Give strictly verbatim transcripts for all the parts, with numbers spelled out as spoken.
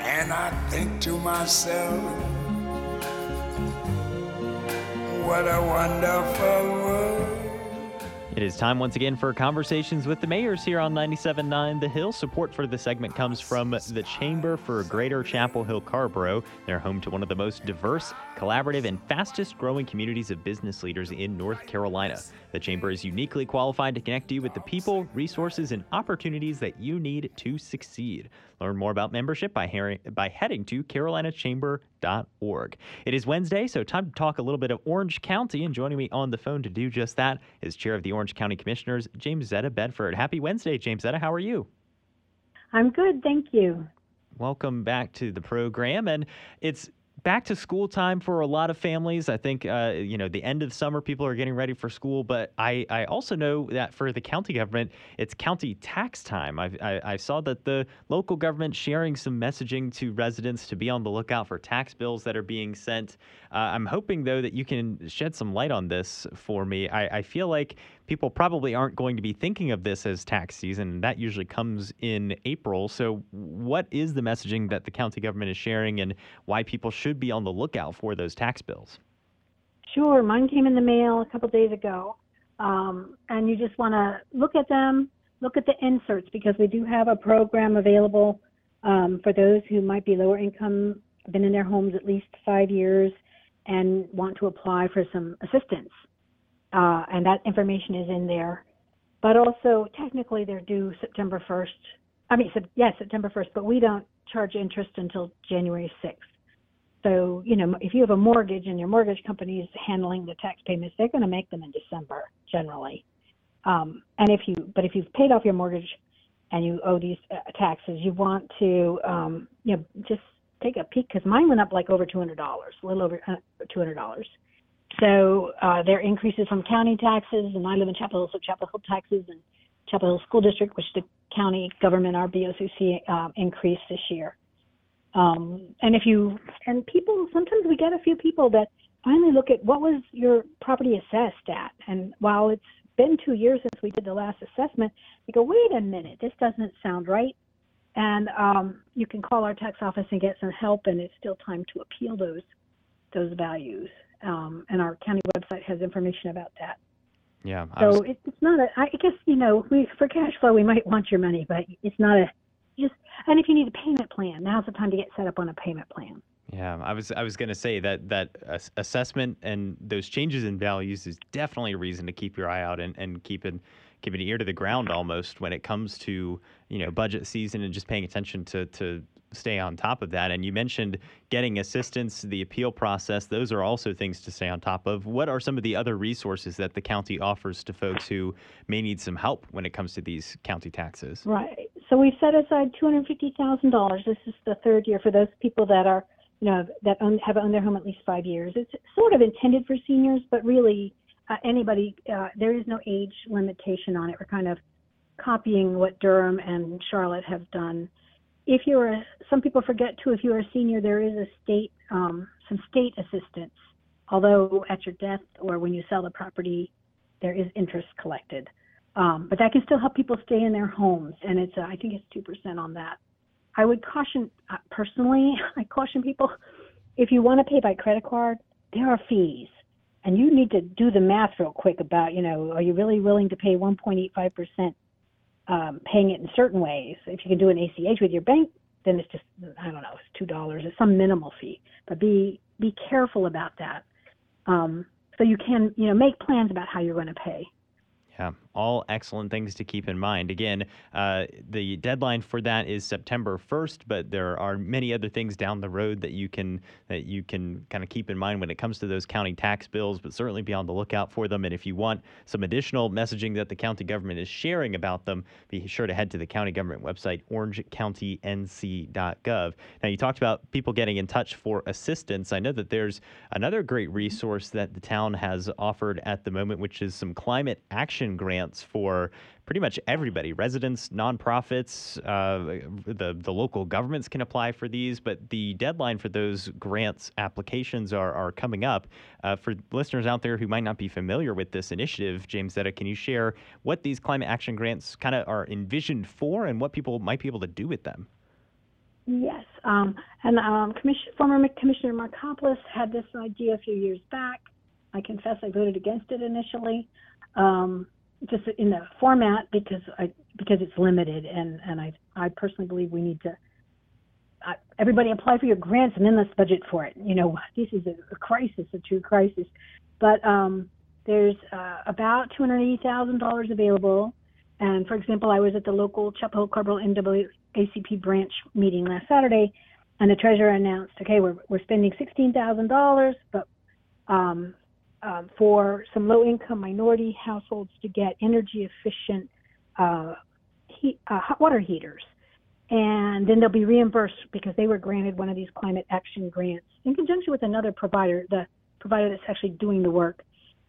And I think to myself, what a wonderful world. It is time once again for Conversations with the Mayors here on ninety-seven point nine The Hill. Support for the segment comes from the Chamber for Greater Chapel Hill Carrboro. They're home to one of the most diverse, collaborative, and fastest growing communities of business leaders in North Carolina. The Chamber is uniquely qualified to connect you with the people, resources, and opportunities that you need to succeed. Learn more about membership by, hearing, by heading to carolina chamber dot org. It is Wednesday, so time to talk a little bit of Orange County, and joining me on the phone to do just that is Chair of the Orange County Commissioners, Jamesetta Bedford. Happy Wednesday, Jamesetta. How are you? I'm good, thank you. Welcome back to the program, and it's back to school time for a lot of families. I think, uh, you know, the end of summer, people are getting ready for school, but I, I also know that for the county government, it's county tax time. I've, I, I saw that the local government sharing some messaging to residents to be on the lookout for tax bills that are being sent. Uh, I'm hoping, though, that you can shed some light on this for me. I, I feel like people probably aren't going to be thinking of this as tax season. That usually comes in April. So what is the messaging that the county government is sharing, and why people should be on the lookout for those tax bills? Sure. Mine came in the mail a couple days ago. Um, and you just want to look at them, look at the inserts, because we do have a program available um, for those who might be lower income, been in their homes at least five years, and want to apply for some assistance. Uh, and that information is in there. But also, technically, they're due September first. I mean, yes, September first, but we don't charge interest until January sixth. So, you know, if you have a mortgage and your mortgage company is handling the tax payments, they're going to make them in December generally. Um, and if you, but if you've paid off your mortgage and you owe these uh, taxes, you want to, um, you know, just take a peek, because mine went up like over two hundred dollars, a little over uh, two hundred dollars. So uh, there are increases from county taxes, and I live in Chapel Hill, so Chapel Hill taxes and Chapel Hill School District, which the county government, our B O C C, uh, increased this year. Um, and if you, and people, sometimes we get a few people that finally look at what was your property assessed at. And while it's been two years since we did the last assessment, you go, wait a minute, this doesn't sound right. And um, you can call our tax office and get some help, and it's still time to appeal those those values. Um, and our county website has information about that. Yeah. I so was... it, it's not a, I guess, you know, we, for cash flow, we might want your money, but it's not a, just, and if you need a payment plan, now's the time to get set up on a payment plan. Yeah, I was I was going to say that that ass- assessment and those changes in values is definitely a reason to keep your eye out and, and keep an keep an ear to the ground almost when it comes to, you know, budget season, and just paying attention to to stay on top of that. And you mentioned getting assistance, the appeal process. Those are also things to stay on top of. What are some of the other resources that the county offers to folks who may need some help when it comes to these county taxes? Right. So we've set aside two hundred fifty thousand dollars. This is the third year for those people that are, you know, that own, have owned their home at least five years. It's sort of intended for seniors, but really uh, anybody, uh, there is no age limitation on it. We're kind of copying what Durham and Charlotte have done. If you're a, some people forget too, if you're a senior, there is a state, um, some state assistance. Although at your death or when you sell the property, there is interest collected. Um, but that can still help people stay in their homes, and it's uh, I think it's two percent on that. I would caution, uh, personally, I caution people, if you want to pay by credit card, there are fees. And you need to do the math real quick about, you know, are you really willing to pay one point eight five percent um, paying it in certain ways? If you can do an A C H with your bank, then it's just, I don't know, it's two dollars. It's some minimal fee. But be be careful about that. Um, so you can, you know, make plans about how you're going to pay. Yeah, all excellent things to keep in mind. Again, uh, the deadline for that is September first, but there are many other things down the road that you can that you can kind of keep in mind when it comes to those county tax bills, but certainly be on the lookout for them. And if you want some additional messaging that the county government is sharing about them, be sure to head to the county government website, orange county n c dot gov. Now, you talked about people getting in touch for assistance. I know that there's another great resource that the town has offered at the moment, which is some climate action grants for pretty much everybody, residents, nonprofits, uh, the, the local governments can apply for these, but the deadline for those grants applications are, are coming up. Uh, for listeners out there who might not be familiar with this initiative, Jamesetta, can you share what these climate action grants kind of are envisioned for and what people might be able to do with them? Yes, um, and um, commission, former Commissioner Markopoulos had this idea a few years back. I confess I voted against it initially, um, just in the format because I because it's limited, and, and I I personally believe we need to uh, everybody apply for your grants and then let's budget for it. You know, this is a, a crisis, a true crisis. But um, there's uh, about two hundred eighty thousand dollars available. And for example, I was at the local Chapel Hill Carmel N double A C P branch meeting last Saturday, and the treasurer announced, okay, we're we're spending sixteen thousand dollars, but um, um, for some low-income minority households to get energy-efficient uh, heat, uh, hot water heaters, and then they'll be reimbursed because they were granted one of these climate action grants in conjunction with another provider, the provider that's actually doing the work.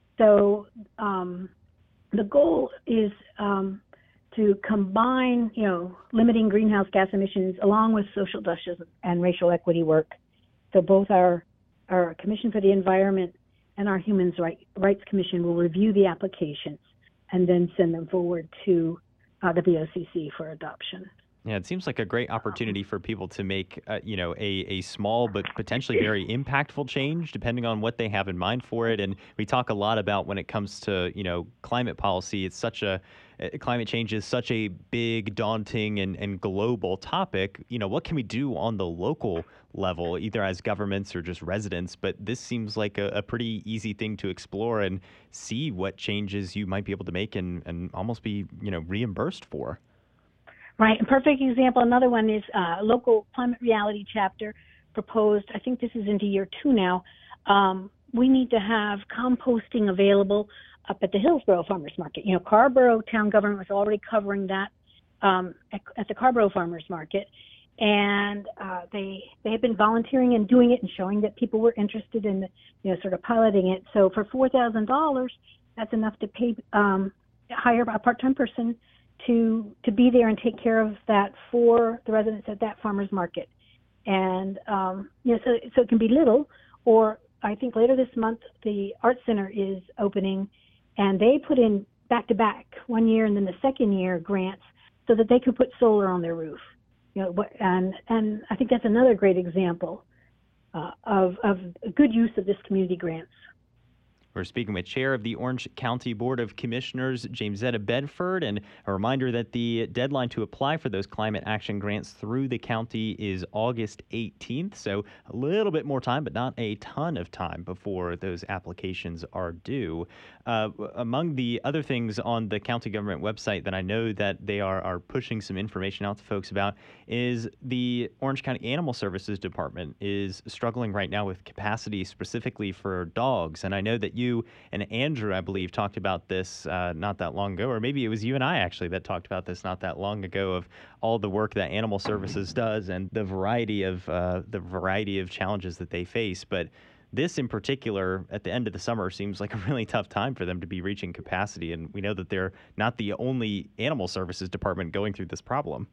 So um, the goal is um, to combine, you know, limiting greenhouse gas emissions along with social justice and racial equity work. So both our our Commission for the Environment and our Human Rights Commission will review the applications and then send them forward to uh, the V O C C for adoption. Yeah, it seems like a great opportunity for people to make, uh, you know, a, a small but potentially very impactful change, depending on what they have in mind for it. And we talk a lot about when it comes to, you know, climate policy. It's such a uh, climate change is such a big, daunting, and, and global topic. You know, what can we do on the local level, either as governments or just residents? But this seems like a, a pretty easy thing to explore and see what changes you might be able to make and, and almost be, you know, reimbursed for. Right. A perfect example, another one is uh, local climate reality chapter proposed, I think this is into year two now, um, we need to have composting available up at the Hillsborough Farmers Market. You know, Carrboro town government was already covering that um, at, at the Carrboro Farmers Market. And uh, they they had been volunteering and doing it and showing that people were interested in, you know, sort of piloting it. So for four thousand dollars, that's enough to pay, um, hire a part-time person to to be there and take care of that for the residents at that farmers market. And um, you know, so so it can be little, or I think later this month the Art Center is opening, and they put in back to back one year and then the second year grants so that they could put solar on their roof. You know, and and I think that's another great example uh, of of good use of this community grants. We're speaking with Chair of the Orange County Board of Commissioners, Jamesetta Bedford, and a reminder that the deadline to apply for those climate action grants through the county is August eighteenth, so a little bit more time, but not a ton of time before those applications are due. Uh, among the other things on the county government website that I know that they are, are pushing some information out to folks about is the Orange County Animal Services Department is struggling right now with capacity specifically for dogs, and I know that you You and Andrew, I believe, talked about this uh, not that long ago, or maybe it was you and I actually that talked about this not that long ago, of all the work that Animal Services does and the variety of uh, the variety of challenges that they face. But this in particular, at the end of the summer, seems like a really tough time for them to be reaching capacity. And we know that they're not the only Animal Services department going through this problem.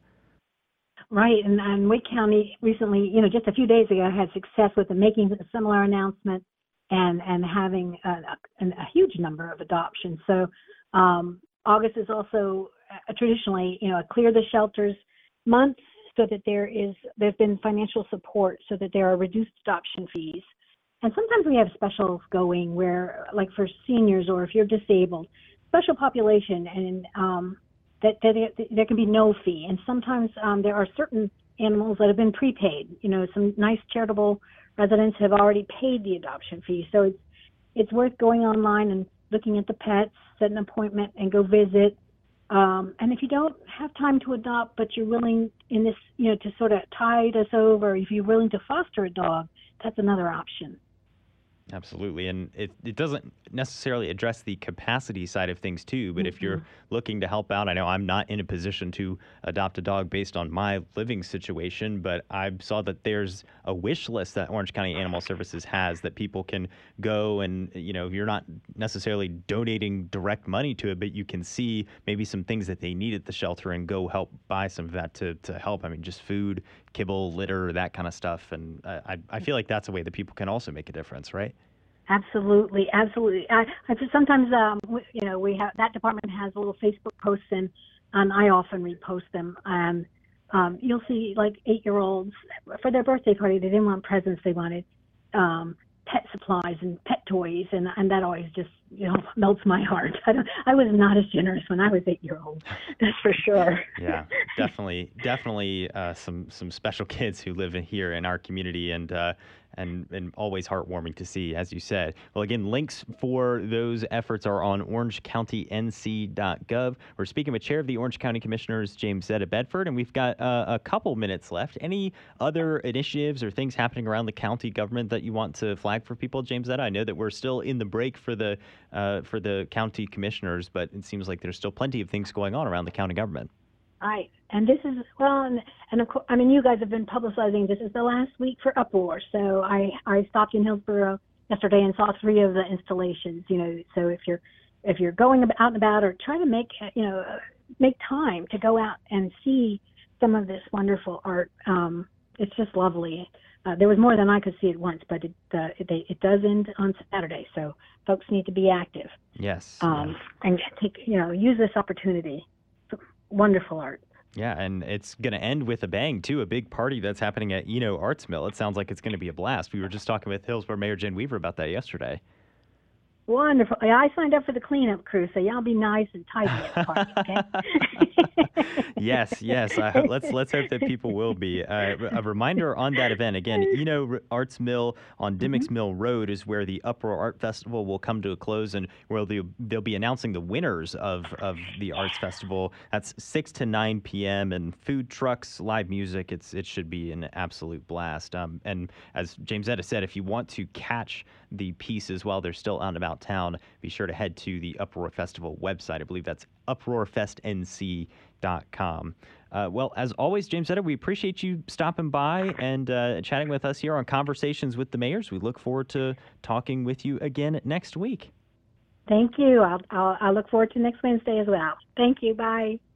Right, and, and Wake County recently, you know, just a few days ago, had success with the making a similar announcement and and having a, a, a huge number of adoptions. So um, August is also uh, traditionally, you know, a clear the shelters month, so that there is there's been financial support, so that there are reduced adoption fees. And sometimes we have specials going where, like for seniors or if you're disabled, special population, and um, that, that there, there can be no fee. And sometimes um, there are certain animals that have been prepaid. You know, some nice charitable residents have already paid the adoption fee. So it's it's worth going online and looking at the pets, set an appointment, and go visit. Um, and if you don't have time to adopt, but you're willing in this, you know, to sort of tide us over, if you're willing to foster a dog, that's another option. Absolutely. And it, it doesn't necessarily address the capacity side of things, too. But mm-hmm. if you're looking to help out, I know I'm not in a position to adopt a dog based on my living situation, but I saw that there's a wish list that Orange County Animal Services has that people can go and, you know, you're not necessarily donating direct money to it, but you can see maybe some things that they need at the shelter and go help buy some of that to, to help. I mean, just food, kibble, litter, that kind of stuff. And I, I feel like that's a way that people can also make a difference, right? Absolutely, absolutely. I, I sometimes, um, we, you know, we have that department has little Facebook posts, and and I often repost them. And um, you'll see like eight-year-olds for their birthday party. They didn't want presents; they wanted um, pet supplies and pet toys, and and that always just you know melts my heart. I don't, I was not as generous when I was eight-year-old, that's for sure. Yeah, definitely, definitely uh, some some special kids who live in here in our community, and uh, and and always heartwarming to see, as you said. Well, again, links for those efforts are on orange county n c dot gov. We're speaking with Chair of the Orange County Commissioners, James Zetta Bedford, and we've got uh, a couple minutes left. Any other initiatives or things happening around the county government that you want to flag for people, James Zetta? I know that we're still in the break for the uh, for the county commissioners, but it seems like there's still plenty of things going on around the county government. Right. And this is, well, and, and of course, I mean, you guys have been publicizing this is the last week for Uproar. So I, I stopped in Hillsborough yesterday and saw three of the installations, you know, so if you're, if you're going out and about or trying to make, you know, make time to go out and see some of this wonderful art, um, it's just lovely. Uh, there was more than I could see at once, but it, uh, it, they, it does end on Saturday. So folks need to be active. Yes. Um, yeah. And take, you know, use this opportunity. Wonderful art. Yeah, and it's going to end with a bang, too, a big party that's happening at Eno Arts Mill. It sounds like it's going to be a blast. We were just talking with Hillsborough Mayor Jen Weaver about that yesterday. Wonderful. Yeah, I signed up for the cleanup crew, so y'all be nice and tidy at the party, okay? yes, yes. Uh, let's let's hope that people will be. Uh, a reminder on that event again. Eno Arts Mill on Dimmock's mm-hmm. Mill Road is where the Uproar Art Festival will come to a close, and where they'll, they'll be announcing the winners of of the Arts Festival. That's six to nine p.m. and food trucks, live music. It's it should be an absolute blast. Um, and as James Zetta said, if you want to catch the pieces while they're still out and about town, be sure to head to the Uproar Festival website. I believe that's uproar fest n c dot com. Uh, well, as always, James Zetta, we appreciate you stopping by and uh, chatting with us here on Conversations with the Mayors. We look forward to talking with you again next week. Thank you. I'll, I'll, I'll look forward to next Wednesday as well. Thank you. Bye.